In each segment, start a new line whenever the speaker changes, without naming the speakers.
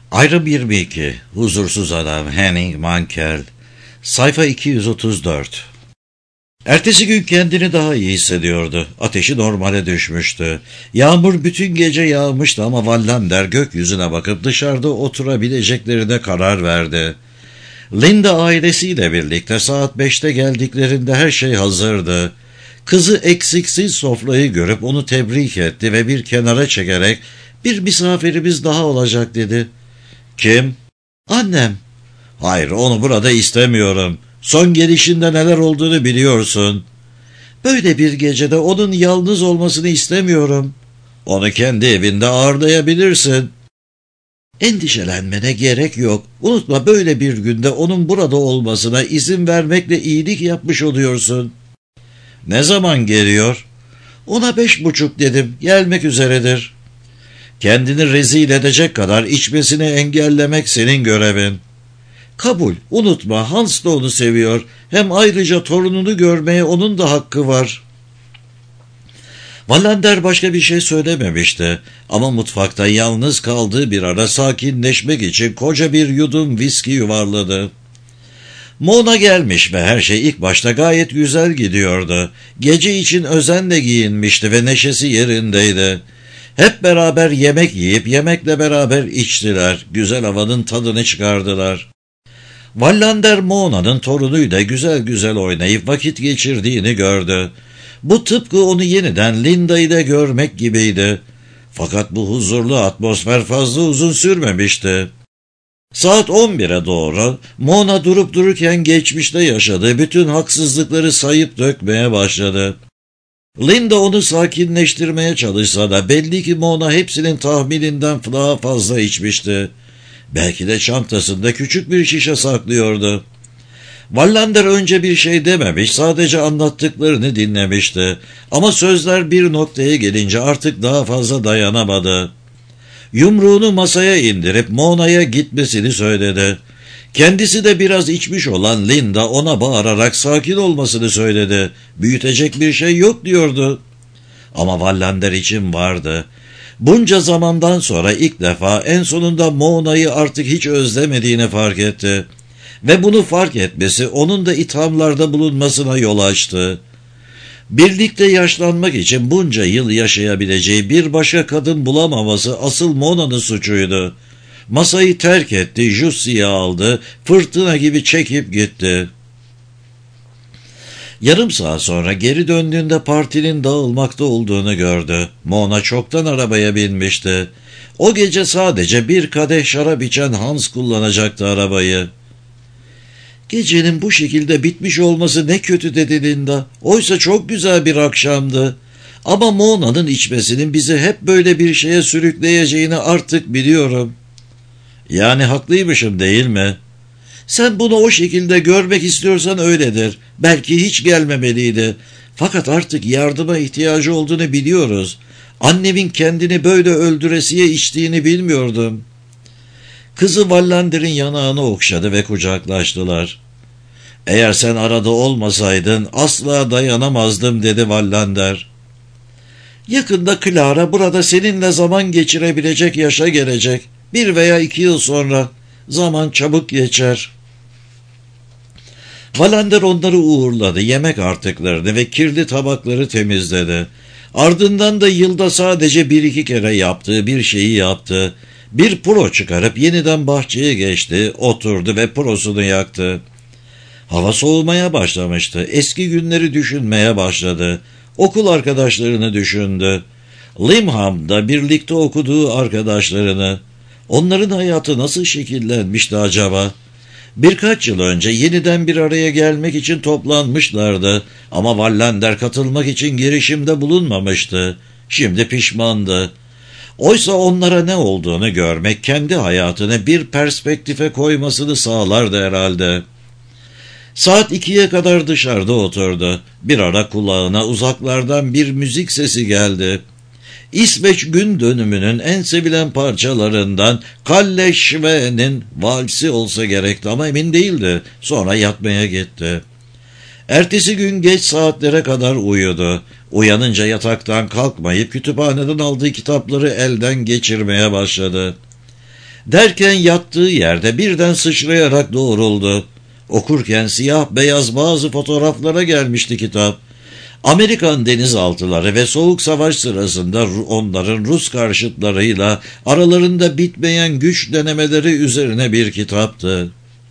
Ayrım 22. Huzursuz adam Henning Mankell. Sayfa 234. Ertesi gün kendini daha iyi hissediyordu. Ateşi normale düşmüştü. Yağmur bütün gece yağmıştı ama Wallander gökyüzüne bakıp dışarıda oturabileceklerine karar verdi. Linda ailesiyle birlikte saat 5'te geldiklerinde her şey hazırdı. Kızı eksiksiz sofrayı görüp onu tebrik etti ve bir kenara çekerek "Bir misafirimiz daha olacak" dedi. "Kim?" "Annem." "Hayır, onu burada istemiyorum. Son gelişinde neler olduğunu biliyorsun." "Böyle bir gecede onun yalnız olmasını istemiyorum." "Onu kendi evinde ağırlayabilirsin." "Endişelenmene gerek yok. Unutma, böyle bir günde onun burada olmasına izin vermekle iyilik yapmış oluyorsun." "Ne zaman geliyor?" "Ona 5:30 dedim. Gelmek üzeredir." "Kendini rezil edecek kadar içmesini engellemek senin görevin." "Kabul. Unutma, Hans da onu seviyor. Hem ayrıca torununu görmeye onun da hakkı var." Wallander başka bir şey söylememişti ama mutfakta yalnız kaldığı bir ara sakinleşmek için koca bir yudum viski yuvarladı. Mona gelmiş ve her şey ilk başta gayet güzel gidiyordu. Gece için özenle giyinmişti ve neşesi yerindeydi. Hep beraber yemek yiyip yemekle beraber içtiler. Güzel havanın tadını çıkardılar. Wallander Mona'nın torunuyla güzel güzel oynayıp vakit geçirdiğini gördü. Bu tıpkı onu yeniden Linda ile görmek gibiydi. Fakat bu huzurlu atmosfer fazla uzun sürmemişti. Saat 11'e doğru Mona durup dururken geçmişte yaşadığı bütün haksızlıkları sayıp dökmeye başladı. Linda onu sakinleştirmeye çalışsa da belli ki Mona hepsinin tahmininden daha fazla içmişti. Belki de çantasında küçük bir şişe saklıyordu. Wallander önce bir şey dememiş, sadece anlattıklarını dinlemişti. Ama sözler bir noktaya gelince artık daha fazla dayanamadı. Yumruğunu masaya indirip Mona'ya gitmesini söyledi. Kendisi de biraz içmiş olan Linda ona bağırarak sakin olmasını söyledi. Büyütecek bir şey yok diyordu. Ama Wallander için vardı. Bunca zamandan sonra ilk defa en sonunda Mona'yı artık hiç özlemediğini fark etti. Ve bunu fark etmesi onun da ithamlarda bulunmasına yol açtı. Birlikte yaşlanmak için bunca yıl yaşayabileceği bir başka kadın bulamaması asıl Mona'nın suçuydu. Masayı terk etti, Jussie'yi aldı, fırtına gibi çekip gitti. Yarım saat sonra geri döndüğünde partinin dağılmakta olduğunu gördü. Mona çoktan arabaya binmişti. O gece sadece bir kadeh şarap içen Hans kullanacaktı arabayı. "Gecenin bu şekilde bitmiş olması ne kötü" dedi Linda. "Oysa çok güzel bir akşamdı. Ama Mona'nın içmesinin bizi hep böyle bir şeye sürükleyeceğini artık biliyorum." "Yani haklıymışım değil mi?" "Sen bunu o şekilde görmek istiyorsan öyledir. Belki hiç gelmemeliydi. Fakat artık yardıma ihtiyacı olduğunu biliyoruz. Annemin kendini böyle öldüresiye içtiğini bilmiyordum." Kızı Wallander'in yanağını okşadı ve kucaklaştılar. "Eğer sen arada olmasaydın asla dayanamazdım" dedi Wallander. "Yakında Clara burada seninle zaman geçirebilecek yaşa gelecek. 1 veya 2 yıl sonra. Zaman çabuk geçer." Wallander onları uğurladı, yemek artıklarını ve kirli tabakları temizledi. Ardından da yılda sadece 1-2 kere yaptığı bir şeyi yaptı. Bir puro çıkarıp yeniden bahçeye geçti, oturdu ve purosunu yaktı. Hava soğumaya başlamıştı. Eski günleri düşünmeye başladı. Okul arkadaşlarını düşündü. Limham'da birlikte okuduğu arkadaşlarını. Onların hayatı nasıl şekillenmişti acaba? Birkaç yıl önce yeniden bir araya gelmek için toplanmışlardı. Ama Wallander katılmak için girişimde bulunmamıştı. Şimdi pişmandı. Oysa onlara ne olduğunu görmek kendi hayatını bir perspektife koymasını sağlardı herhalde. Saat 2'ye kadar dışarıda oturdu. Bir ara kulağına uzaklardan bir müzik sesi geldi. İsveç gün dönümünün en sevilen parçalarından Kalle Schwe'nin valsi olsa gerekti ama emin değildi. Sonra yatmaya gitti. Ertesi gün geç saatlere kadar uyudu. Uyanınca yataktan kalkmayıp kütüphaneden aldığı kitapları elden geçirmeye başladı. Derken yattığı yerde birden sıçrayarak doğruldu. Okurken siyah beyaz bazı fotoğraflara gelmişti kitap. Amerikan denizaltıları ve Soğuk Savaş sırasında onların Rus karşıtlarıyla aralarında bitmeyen güç denemeleri üzerine bir kitaptı.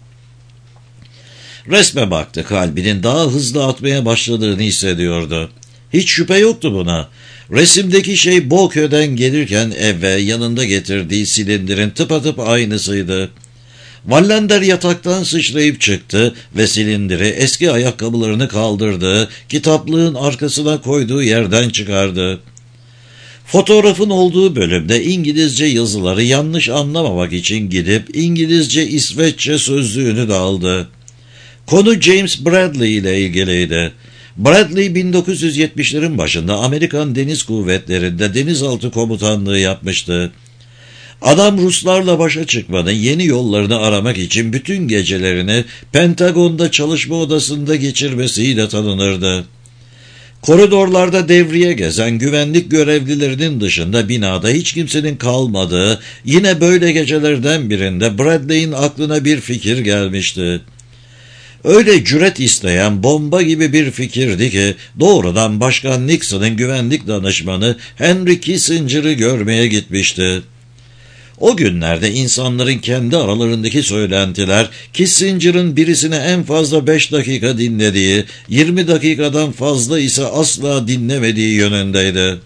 Resme baktı, kalbinin daha hızlı atmaya başladığını hissediyordu. Hiç şüphe yoktu buna. Resimdeki şey Boköy'den gelirken eve yanında getirdiği silindirin tıpatıp aynısıydı. Wallander yataktan sıçrayıp çıktı ve silindiri eski ayakkabılarını kaldırdı, kitaplığın arkasına koyduğu yerden çıkardı. Fotoğrafın olduğu bölümde İngilizce yazıları yanlış anlamamak için gidip İngilizce İsveççe sözlüğünü de aldı. Konu James Bradley ile ilgiliydi. Bradley 1970'lerin başında Amerikan Deniz Kuvvetleri'nde denizaltı komutanlığı yapmıştı. Adam Ruslarla başa çıkmanın yeni yollarını aramak için bütün gecelerini Pentagon'da çalışma odasında geçirmesiyle tanınırdı. Koridorlarda devriye gezen güvenlik görevlilerinin dışında binada hiç kimsenin kalmadığı yine böyle gecelerden birinde Bradley'in aklına bir fikir gelmişti. Öyle cüret isteyen bomba gibi bir fikirdi ki doğrudan Başkan Nixon'ın güvenlik danışmanı Henry Kissinger'ı görmeye gitmişti. O günlerde insanların kendi aralarındaki söylentiler Kissinger'ın birisine en fazla 5 dakika dinlediği, 20 dakikadan fazla ise asla dinlemediği yönündeydi.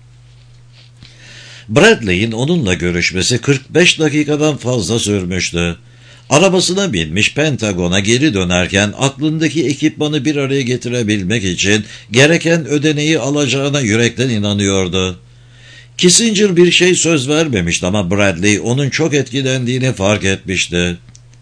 Bradley'in onunla görüşmesi 45 dakikadan fazla sürmüştü. Arabasına binmiş Pentagon'a geri dönerken aklındaki ekipmanı bir araya getirebilmek için gereken ödeneği alacağına yürekten inanıyordu. Kissinger bir şey söz vermemişti ama Bradley onun çok etkilendiğini fark etmişti.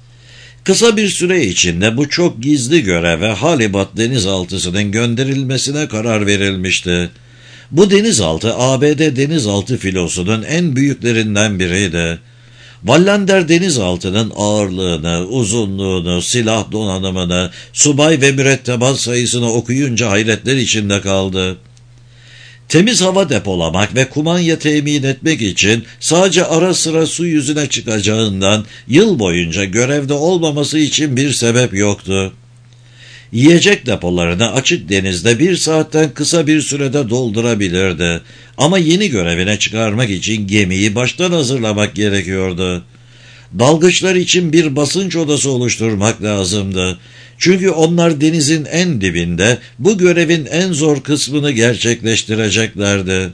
Kısa bir süre içinde bu çok gizli göreve Halibut denizaltısının gönderilmesine karar verilmişti. Bu denizaltı ABD denizaltı filosunun en büyüklerinden biriydi. Wallander denizaltının ağırlığını, uzunluğunu, silah donanımını, subay ve mürettebat sayısını okuyunca hayretler içinde kaldı. Temiz hava depolamak ve kumanya temin etmek için sadece ara sıra su yüzüne çıkacağından yıl boyunca görevde olmaması için bir sebep yoktu. Yiyecek depolarını açık denizde 1 saatten kısa bir sürede doldurabilirdi. Ama yeni görevine çıkarmak için gemiyi baştan hazırlamak gerekiyordu. Dalgıçlar için bir basınç odası oluşturmak lazımdı. Çünkü onlar denizin en dibinde bu görevin en zor kısmını gerçekleştireceklerdi.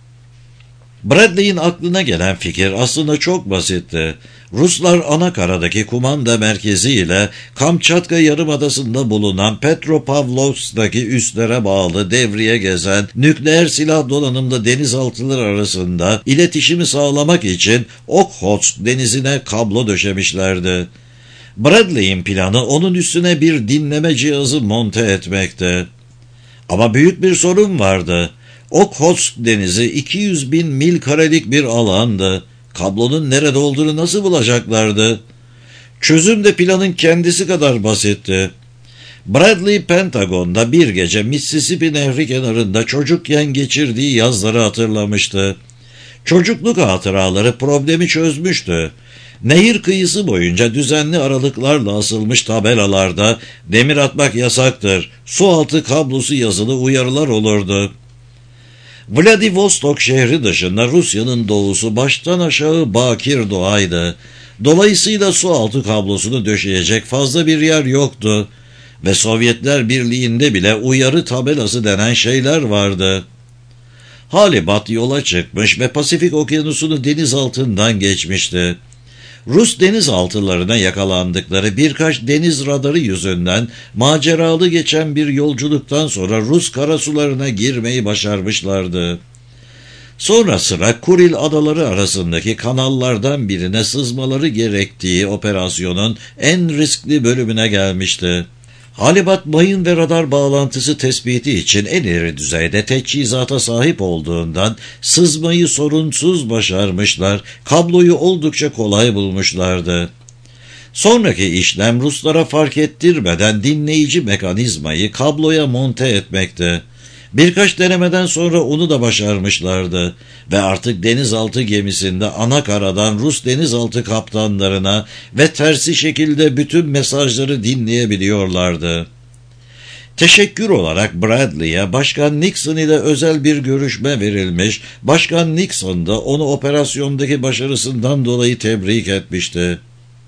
Bradley'in aklına gelen fikir aslında çok basitti. Ruslar Anakaradaki kumanda merkezi ile Kamçatka Yarımadası'nda bulunan Petropavlovsk'taki üslere bağlı devriye gezen nükleer silah donanımlı denizaltılar arasında iletişimi sağlamak için Okhotsk denizine kablo döşemişlerdi. Bradley'in planı onun üstüne bir dinleme cihazı monte etmekti. Ama büyük bir sorun vardı. Okhotsk denizi 200.000 mil karelik bir alandı. Kablonun nerede olduğunu nasıl bulacaklardı? Çözüm de planın kendisi kadar basitti. Bradley Pentagon'da bir gece Mississippi Nehri kenarında çocukken geçirdiği yazları hatırlamıştı. Çocukluk hatıraları problemi çözmüştü. Nehir kıyısı boyunca düzenli aralıklarla asılmış tabelalarda demir atmak yasaktır, su altı kablosu yazılı uyarılar olurdu. Vladivostok şehri dışında Rusya'nın doğusu baştan aşağı bakir doğaydı. Dolayısıyla su altı kablosunu döşeyecek fazla bir yer yoktu ve Sovyetler Birliği'nde bile uyarı tabelası denen şeyler vardı. Halibut yola çıkmış ve Pasifik Okyanusu'nu deniz altından geçmişti. Rus denizaltılarına yakalandıkları birkaç deniz radarı yüzünden maceralı geçen bir yolculuktan sonra Rus karasularına girmeyi başarmışlardı. Sonra sıra Kuril adaları arasındaki kanallardan birine sızmaları gerektiği operasyonun en riskli bölümüne gelmişti. Halibut mayın ve radar bağlantısı tespiti için en ileri düzeyde teçhizata sahip olduğundan sızmayı sorunsuz başarmışlar, kabloyu oldukça kolay bulmuşlardı. Sonraki işlem Ruslara fark ettirmeden dinleyici mekanizmayı kabloya monte etmekti. Birkaç denemeden sonra onu da başarmışlardı ve artık denizaltı gemisinde ana karadan Rus denizaltı kaptanlarına ve tersi şekilde bütün mesajları dinleyebiliyorlardı. Teşekkür olarak Bradley'e Başkan Nixon ile özel bir görüşme verilmiş, Başkan Nixon da onu operasyondaki başarısından dolayı tebrik etmişti.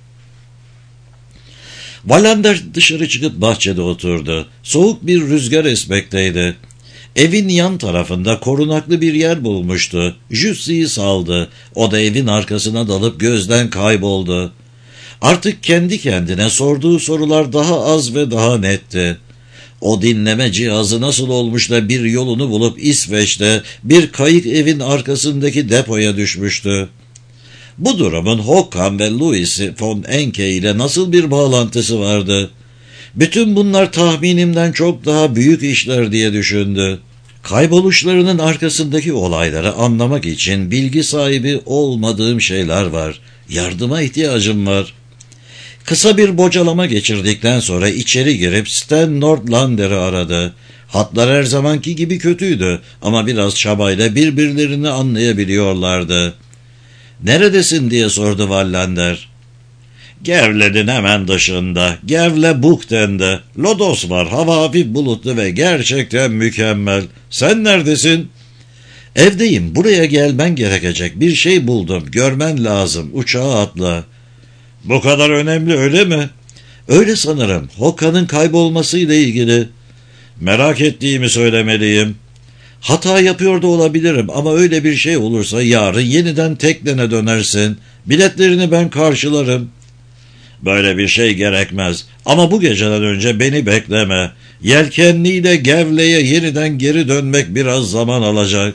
Wallander dışarı çıkıp bahçede oturdu. Soğuk bir rüzgar esmekteydi. Evin yan tarafında korunaklı bir yer bulmuştu. Jussie'yi saldı. O da evin arkasına dalıp gözden kayboldu. Artık kendi kendine sorduğu sorular daha az ve daha netti. O dinleme cihazı nasıl olmuş da bir yolunu bulup İsveç'te bir kayık evin arkasındaki depoya düşmüştü? Bu durumun Håkan ve Louis von Encke ile nasıl bir bağlantısı vardı? Bütün bunlar tahminimden çok daha büyük işler diye düşündü. Kayboluşlarının arkasındaki olayları anlamak için bilgi sahibi olmadığım şeyler var. Yardıma ihtiyacım var. Kısa bir bocalama geçirdikten sonra içeri girip Stan Nordlander'i aradı. Hatlar her zamanki gibi kötüydü ama biraz çabayla birbirlerini anlayabiliyorlardı. "Neredesin?" diye sordu Wallander. "Gävle'nin hemen dışında, Gävle Buchten'de. Lodos var, hava hafif bulutlu ve gerçekten mükemmel. Sen neredesin?" "Evdeyim, buraya gelmen gerekecek. Bir şey buldum, görmen lazım. Uçağa atla." "Bu kadar önemli öyle mi?" "Öyle sanırım. Håkan'ın kaybolmasıyla ilgili." "Merak ettiğimi söylemeliyim." "Hata yapıyor da olabilirim ama öyle bir şey olursa yarın yeniden teknene dönersin. Biletlerini ben karşılarım." "Böyle bir şey gerekmez ama bu geceden önce beni bekleme. Yelkenliyle Gävle'ye yeniden geri dönmek biraz zaman alacak."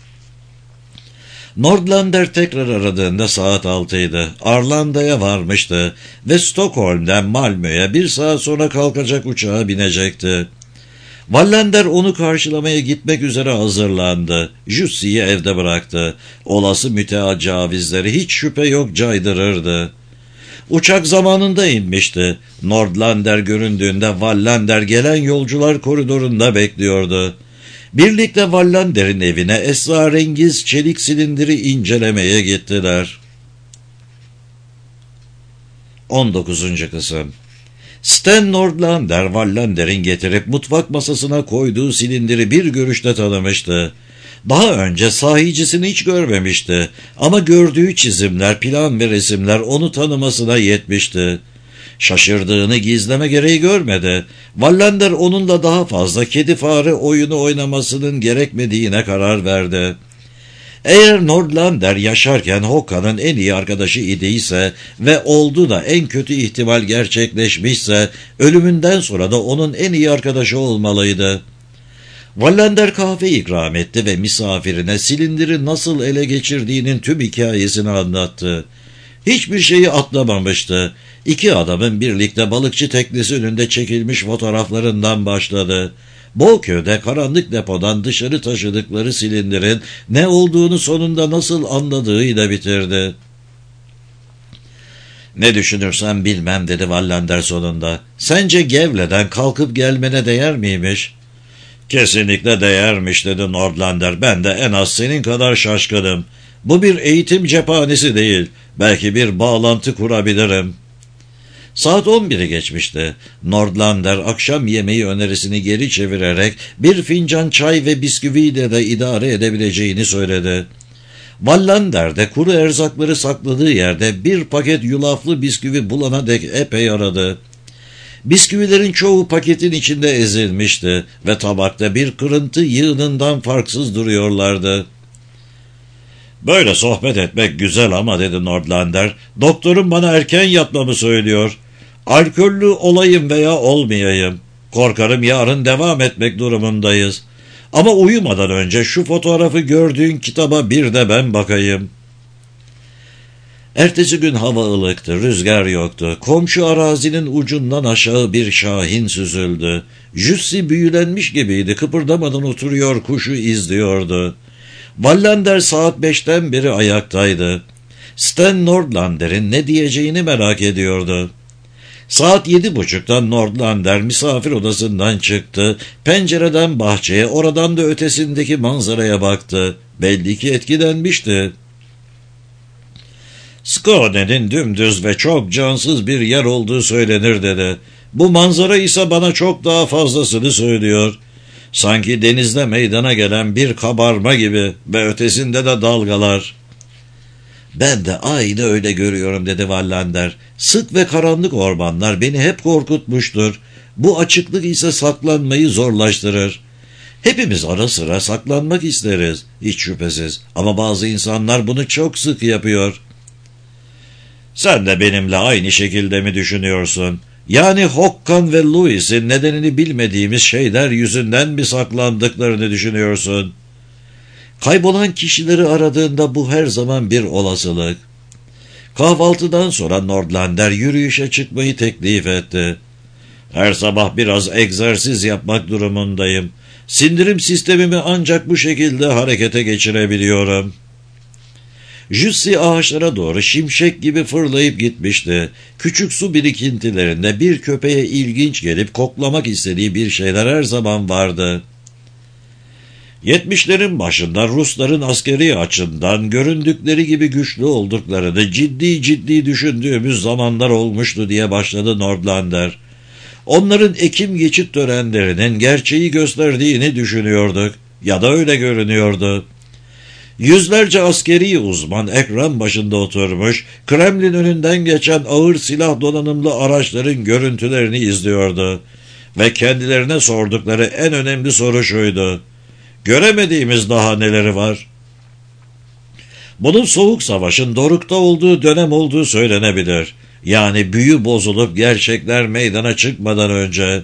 Nordlander tekrar aradığında saat 6'ydı. Arlanda'ya varmıştı ve Stockholm'den Malmö'ye bir saat sonra kalkacak uçağa binecekti. Wallander onu karşılamaya gitmek üzere hazırlandı. Jussie'yi evde bıraktı. Olası müteacavizleri hiç şüphe yok caydırırdı. Uçak zamanında inmişti. Nordlander göründüğünde Wallander gelen yolcular koridorunda bekliyordu. Birlikte Wallander'in evine esrarengiz çelik silindiri incelemeye gittiler. 19. Kısım. Stan Nordlander, Wallander'in getirip mutfak masasına koyduğu silindiri bir görüşte tanımıştı. Daha önce sahicisini hiç görmemişti ama gördüğü çizimler, plan ve resimler onu tanımasına yetmişti. Şaşırdığını gizleme gereği görmedi. Wallander onunla daha fazla kedi fare oyunu oynamasının gerekmediğine karar verdi. Eğer Nordlander yaşarken Håkan'ın en iyi arkadaşı idiyse ve oldu da en kötü ihtimal gerçekleşmişse, ölümünden sonra da onun en iyi arkadaşı olmalıydı. Wallander kahve ikram etti ve misafirine silindiri nasıl ele geçirdiğinin tüm hikayesini anlattı. Hiçbir şeyi atlamamıştı. İki adamın birlikte balıkçı teknesi önünde çekilmiş fotoğraflarından başladı. Bolköy'de karanlık depodan dışarı taşıdıkları silindirin ne olduğunu sonunda nasıl anladığıyla bitirdi. "Ne düşünürsen bilmem," dedi Wallander sonunda. "Sence Gävle'den kalkıp gelmene değer miymiş?" "Kesinlikle değermiş," dedi Nordlander. "Ben de en az senin kadar şaşkınım. Bu bir eğitim cephanesi değil. Belki bir bağlantı kurabilirim." Saat 11'i geçmişti. Nordlander akşam yemeği önerisini geri çevirerek bir fincan çay ve bisküviyle de idare edebileceğini söyledi. Wallander de kuru erzakları sakladığı yerde bir paket yulaflı bisküvi bulana dek epey aradı. Bisküvilerin çoğu paketin içinde ezilmişti ve tabakta bir kırıntı yığınından farksız duruyorlardı. "Böyle sohbet etmek güzel ama," dedi Nordlander. "Doktorum bana erken yatmamı söylüyor. Alkollü olayım veya olmayayım. Korkarım yarın devam etmek durumundayız. Ama uyumadan önce şu fotoğrafı gördüğün kitaba bir de ben bakayım." Ertesi gün hava ılıktı, rüzgar yoktu. Komşu arazinin ucundan aşağı bir şahin süzüldü. Jussi büyülenmiş gibiydi, kıpırdamadan oturuyor, kuşu izliyordu. Wallander saat 5'ten beri ayaktaydı. Stan Nordlander'in ne diyeceğini merak ediyordu. Saat 7.30'da Nordlander misafir odasından çıktı. Pencereden bahçeye, oradan da ötesindeki manzaraya baktı. Belli ki etkilenmişti. Skåne'nin dümdüz ve çok cansız bir yer olduğu söylenir dedi. Bu manzara ise bana çok daha fazlasını söylüyor. Sanki denizde meydana gelen bir kabarma gibi ve ötesinde de dalgalar. Ben de aynı öyle görüyorum dedi Wallander. Sık ve karanlık ormanlar beni hep korkutmuştur. Bu açıklık ise saklanmayı zorlaştırır. Hepimiz ara sıra saklanmak isteriz, hiç şüphesiz. Ama bazı insanlar bunu çok sık yapıyor. Sen de benimle aynı şekilde mi düşünüyorsun? Yani Håkan ve Louis'in nedenini bilmediğimiz şeyler yüzünden mi saklandıklarını düşünüyorsun? Kaybolan kişileri aradığında bu her zaman bir olasılık. Kahvaltıdan sonra Nordlander yürüyüşe çıkmayı teklif etti. Her sabah biraz egzersiz yapmak durumundayım. Sindirim sistemimi ancak bu şekilde harekete geçirebiliyorum. Jussi ağaçlara doğru şimşek gibi fırlayıp gitmişti. Küçük su birikintilerinde bir köpeğe ilginç gelip koklamak istediği bir şeyler her zaman vardı. 70'lerin başında Rusların askeri açıdan göründükleri gibi güçlü olduklarını ciddi düşündüğümüz zamanlar olmuştu diye başladı Nordlander. Onların Ekim geçit törenlerinin gerçeği gösterdiğini düşünüyorduk ya da öyle görünüyordu. Yüzlerce askeri uzman ekran başında oturmuş, Kremlin önünden geçen ağır silah donanımlı araçların görüntülerini izliyordu. Ve kendilerine sordukları en önemli soru şuydu: göremediğimiz daha neleri var? Bunun Soğuk Savaş'ın dorukta olduğu dönem olduğu söylenebilir. Yani büyü bozulup gerçekler meydana çıkmadan önce.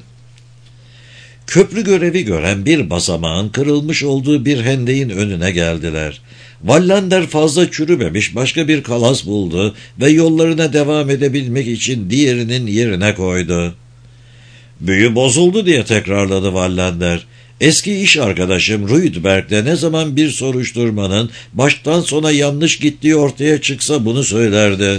Köprü görevi gören bir basamağın kırılmış olduğu bir hendeğin önüne geldiler. Wallander fazla çürümemiş başka bir kalas buldu ve yollarına devam edebilmek için diğerinin yerine koydu. Büyü bozuldu diye tekrarladı Wallander. Eski iş arkadaşım Rüdberg'de ne zaman bir soruşturmanın baştan sona yanlış gittiği ortaya çıksa bunu söylerdi.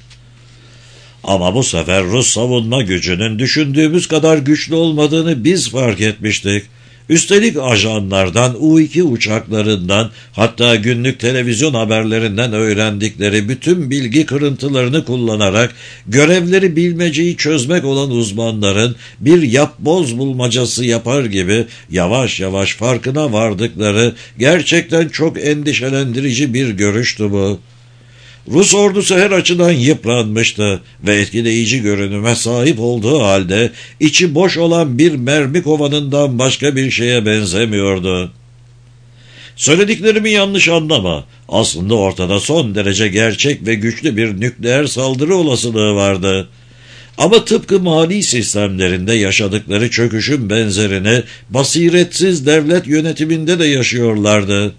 Ama bu sefer Rus savunma gücünün düşündüğümüz kadar güçlü olmadığını biz fark etmiştik. Üstelik ajanlardan, U-2 uçaklarından, hatta günlük televizyon haberlerinden öğrendikleri bütün bilgi kırıntılarını kullanarak görevleri bilmeceyi çözmek olan uzmanların bir yapboz bulmacası yapar gibi yavaş yavaş farkına vardıkları gerçekten çok endişelendirici bir görüştü bu. Rus ordusu her açıdan yıpranmıştı ve etkileyici görünüme sahip olduğu halde içi boş olan bir mermi kovanından başka bir şeye benzemiyordu. Söylediklerimi yanlış anlama. Aslında ortada son derece gerçek ve güçlü bir nükleer saldırı olasılığı vardı. Ama tıpkı mali sistemlerinde yaşadıkları çöküşün benzerini basiretsiz devlet yönetiminde de yaşıyorlardı.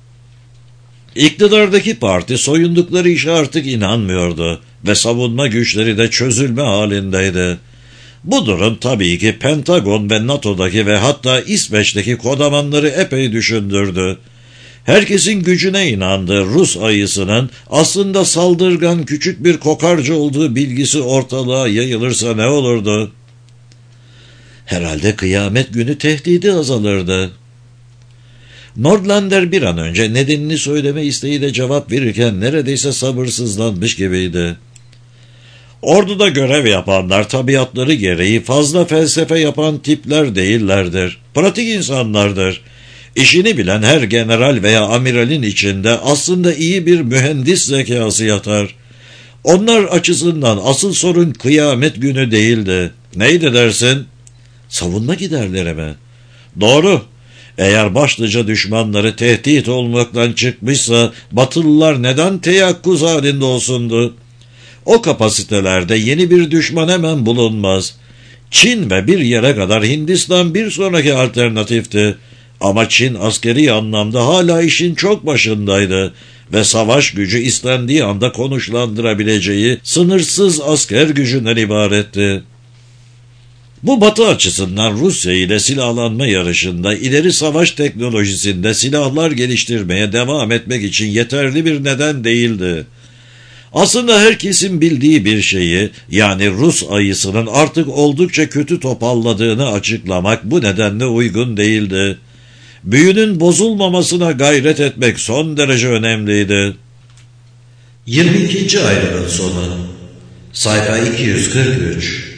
İktidardaki parti soyundukları işe artık inanmıyordu ve savunma güçleri de çözülme halindeydi. Bu durum tabii ki Pentagon ve NATO'daki ve hatta İsveç'teki kodamanları epey düşündürdü. Herkesin gücüne inandığı Rus ayısının aslında saldırgan küçük bir kokarca olduğu bilgisi ortalığa yayılırsa ne olurdu? Herhalde kıyamet günü tehdidi azalırdı. Nordlander bir an önce nedenini söyleme isteğiyle cevap verirken neredeyse sabırsızlanmış gibiydi. Orduda görev yapanlar tabiatları gereği fazla felsefe yapan tipler değillerdir. Pratik insanlardır. İşini bilen her general veya amiralin içinde aslında iyi bir mühendis zekası yatar. Onlar açısından asıl sorun kıyamet günü değildi. Neydi dersin? Savunma giderleri mi? Doğru. Eğer başlıca düşmanları tehdit olmaktan çıkmışsa Batılılar neden teyakkuz halinde olsundu? O kapasitelerde yeni bir düşman hemen bulunmaz. Çin ve bir yere kadar Hindistan bir sonraki alternatifti. Ama Çin askeri anlamda hala işin çok başındaydı ve savaş gücü istendiği anda konuşlandırabileceği sınırsız asker gücünden ibaretti. Bu Batı açısından Rusya ile silahlanma yarışında ileri savaş teknolojisinde silahlar geliştirmeye devam etmek için yeterli bir neden değildi. Aslında herkesin bildiği bir şeyi, yani Rus ayısının artık oldukça kötü topalladığını açıklamak bu nedenle uygun değildi. Büyünün bozulmamasına gayret etmek son derece önemliydi. 22. ayrının sonu. Sayfa 243.